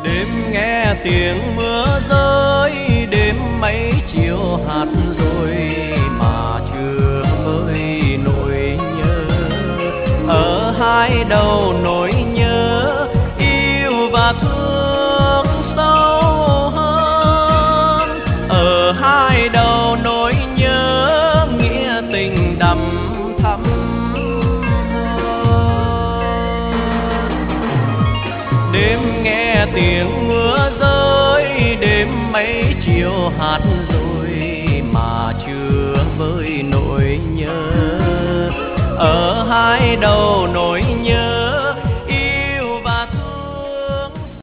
Đêm nghe tiếng mưa rơi, đêm mấy chiều hạt rồi mà chưa vơi nỗi nhớ. Ở hai đầu nỗi nhớ yêu và thương sâu hơn. Ở hai đầu nỗi nhớ nghĩa tình đậm thắm hơn. Đêm nghe tiếng mưa rơi, đêm mấy chiều hạt rồi mà chưa vơi nỗi nhớ. Ở hai đầu